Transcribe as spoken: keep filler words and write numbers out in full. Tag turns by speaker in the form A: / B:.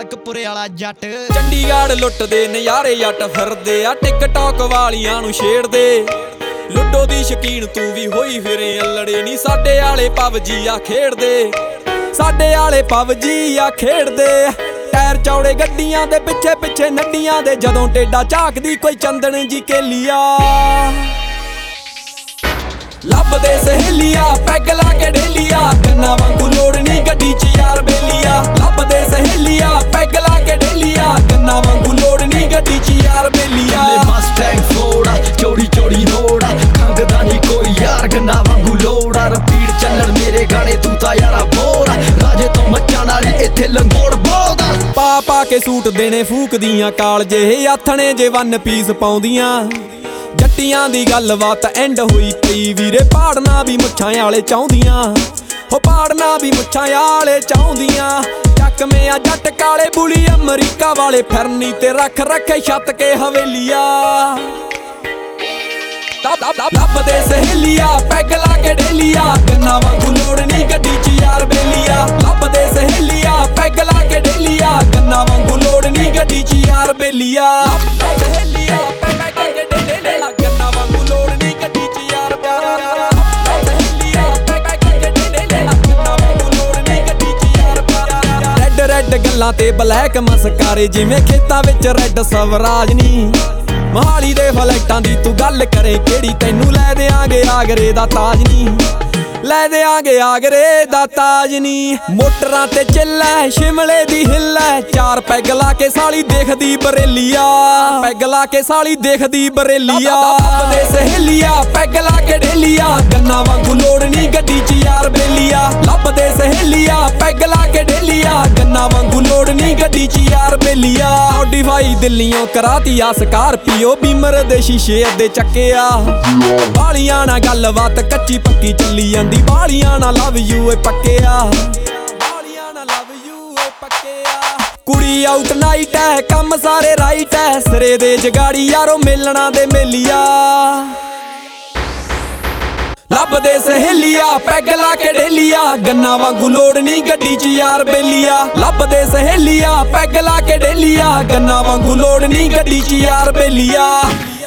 A: ਮਾਲਕਪੁਰੇ ਵਾਲਾ ਜੱਟ।
B: ਚੰਡੀਗੜ੍ਹ ਲੁੱਟਦੇ ਨਜ਼ਾਰੇ ਜੱਟ ਫਿਰਦੇ ਆ, ਟਿਕਟੌਕ ਵਾਲੀਆਂ ਨੂੰ ਛੇੜਦੇ। ਲੁੱਡੋ ਦੀ ਸ਼ਕੀਨ ਤੂੰ ਵੀ ਹੋਈ ਫਿਰੇ ਅਲੜੇ ਨੀ, ਸਾਡੇ ਆਲੇ ਪਬਜੀ ਆ ਖੇਡਦੇ। ਸਾਡੇ ਆਲੇ ਪਬਜੀ ਆ ਖੇਡਦੇ। ਟਾਇਰ ਚੌੜੇ ਗੱਡੀਆਂ ਦੇ ਪਿੱਛੇ ਪਿੱਛੇ ਨੱਡੀਆਂ ਦੇ, ਜਦੋਂ ਟੇਡਾ ਝਾਕਦੀ ਕੋਈ ਚੰਦਨ ਜੀ ਕੇਲੀਆ। ਲੱਭਦੇ ਸਹੇਲੀਆ ਪੈਗ ਲਾ ਕੇ ਡੇਲੀਆ, ਗੰਨਾ ਵਾਂਗੂ ਲੋੜ ਨੀ ਗੱਡੀ ਚ ਯਾਰ ਬੇਲੀਆ। ਲੱਭਦੇ ਸਹੇਲੀਆ ਪੈਗ ਲਾ ਕੇ ਡੇਲੀਆ, ਗੰਨਾ ਵਾਂਗੂ ਲੋੜ ਨੀ ਗੱਡੀ ਚ ਯਾਰ ਬੇਲੀਆ।
C: ਮਸਟੈਂਗ ਫੋੜਾ ਚੋੜੀ ਚੋੜੀ ਰੋੜਾ, ਖੰਗਦਾ ਨੀ ਕੋਈ ਯਾਰ ਗੰਨਾ ਵਾਂਗੂ ਲੋੜਾ। ਰਪੀਟ ਚੱਲਣ ਮੇਰੇ ਗਾਣੇ ਤੂੰ ਤਾਂ ਯਾਰਾ ਬੋਰਾ, ਰਾਜੇ ਤੋਂ ਮੱਚਾਂ ਨਾਲੀ ਇੱਥੇ ਲੰਗੋੜ ਬੋਲਦਾ।
B: ਪਾ ਪਾ ਕੇ ਸੂਟ ਦੇਣੇ ਫੂਕਦੀਆਂ ਕਾਲਜੇ, ਆਥਣੇ ਜੇ ਵਨ ਪੀਸ ਪਾਉਂਦੀਆਂ। ਜੱਟੀਆਂ ਦੀ ਗੱਲਬਾਤ ਐਂਡ ਹੋਈ ਪਈ ਵੀਰੇ, ਪਾੜਨਾ ਵੀ ਮੁੱਛਾਂ ਵਾਲੇ ਚਾਹੁੰਦੀਆਂ। ਹੋ ਪਾੜਨਾ ਵੀ ਮੁੱਛਾਂ ਵਾਲੇ ਚਾਹੁੰਦੀਆਂ। ਚੱਕਵੇਂ ਆ ਜੱਟ ਕਾਲੇ ਬੁਲੀ ਅਮਰੀਕਾ ਵਾਲੇ, ਫਿਰਨੀ ਤੇ ਰੱਖ ਰੱਖੇ ਛੱਤ ਕੇ ਹਵੇਲੀਆ। ਲੱਭਦੇ ਸਹੇਲੀਆ ਪੈਗ ਲਾ ਕੇ ਡੇਲੀਆ, ਗੰਨਾ ਵਾਂਗੂ ਲੋੜ ਨੀ ਗੱਡੀ ਚ ਯਾਰ ਬੇਲੀਆ। ਲੱਭਦੇ ਸਹੇਲੀਆ ਪੈਗ ਲਾ ਕੇ ਡੇਲੀਆ, ਗੰਨਾ ਵਾਂਗੂ ਲੋੜ ਨੀ ਗੱਡੀ ਚ ਯਾਰ ਬੇਲੀਆ। ਸਹੇਲੀਆ ਪੈਗ ਲਾ ਕੇ ਡੇਲੀਆ, ਗੰਨਾ ਵਾਂਗੂ ਲੋੜ ਨੀ ਗੱਡੀ ਚ ਯਾਰ ਬੇਲੀਆ। ਸਹੇਲੀਆ ਪੈਗ ਲਾ ਕੇ ਡੇਲੀਆ, ਗੰਨਾ ਵਾਂਗੂ ਲੋੜ ਨੀ ਗੱਡੀ ਚ ਯਾਰ ਬੇਲੀਆ। ਰੈੱਡ ਰੈੱਡ ਗੱਲਾਂ ਤੇ ਬਲੈਕ ਮਸਕਾਰੇ, ਜਿਵੇਂ ਖੇਤਾਂ ਵਿੱਚ ਰੈੱਡ ਸਵਰਾਜ ਨੀ। ਮਹਾਲੀ ਦੇ ਫਲੈਟਾਂ ਦੀ ਤੂੰ ਗੱਲ ਕਰੇ ਕਿਹੜੀ, ਤੈਨੂੰ ਲੈ ਦਿਆਂਗੇ ਆਗਰੇ ਦਾ ਤਾਜ ਨੀ। ਲੈ ਦਿਆਂਗੇ ਆਗਰੇ ਦਾ ਤਾਜ ਨੀ। ਮੋਟਰਾਂ ਤੇ ਚੱਲੈ ਸ਼ਿਮਲੇ ਦੀ ਹਿੱਲੈ, ਚਾਰ ਪੈਗ ਲਾ ਕੇ ਸਾਲੀ ਦੇਖਦੀ ਬਰੇਲੀਆ। ਪੈਗ ਲਾ ਕੇ ਸਾਲੀ ਦੇਖਦੀ ਬਰੇਲੀਆ। ਲੱਭਦੇ ਸਹੇਲੀਆ ਪੈਗ ਲਾ ਕੇ ਡੇਲੀਆ, ਗੰਨਾ ਵਾਂਗੂ ਲੋੜ ਨੀ ਗੱਡੀ ਚ ਯਾਰ ਬੇਲੀਆ। ਲੱਭਦੇ ਸਹੇਲੀਆ ਪੈਗ ਲਾ ਕੇ ਡੇਲੀਆ, ਗੰਨਾ ਵਾਂਗੂ ਲੋੜ ਨੀ ਗੱਡੀ ਚ ਯਾਰ ਬੇਲੀਆ। ਮੋਡੀਫਾਈ ਦਿੱਲੀਓਂ ਕਰਾਤੀ ਆ ਸਕਾਰਪੀਓ, ਬੀਮਰ ਦੇ ਸ਼ੀਸ਼ੇ ਅੱਧੇ ਚੱਕਿਆ। ਬਾਲੀਆਂ ਨਾਲ ਗੱਲਬਾਤ ਕੱਚੀ ਪੱਕੀ ਚੱਲੀ ਜਾਂਦੀ, ਬਾਲੀਆਂ ਨਾਲ ਲਵ ਯੂ ਏ ਪੱਕਿਆ। ਬਾਲੀਆਂ ਨਾਲ ਲਵ ਯੂ ਏ ਪੱਕਿਆ। ਕੁੜੀ ਆਊਟ ਨਾਈਟ ਐ ਕੰਮ ਸਾਰੇ ਰਾਈਟ ਐ, ਸਿਰੇ ਦੇ ਜਗਾੜੀ ਯਾਰੋ ਮੇਲਣਾ ਦੇ ਮੇਲੀਆ। ਲੱਭਦੇ ਸਹੇਲੀਆ ਪੈਗ ਲਾ ਕੇ ਡੇਲੀਆ, ਗੰਨਾ ਵਾਂਗੂ ਲੋੜ ਨੀ ਗੱਡੀ ਚ ਯਾਰ ਬੇਲੀਆ। ਲੱਭਦੇ ਸਹੇਲੀਆ ਪੈਗ ਲਾ ਕੇ ਡੇਲੀਆ, ਗੰਨਾ ਵਾਂਗੂ ਲੋੜ ਨੀ ਗੱਡੀ ਚ ਯਾਰ ਬੇਲੀਆ।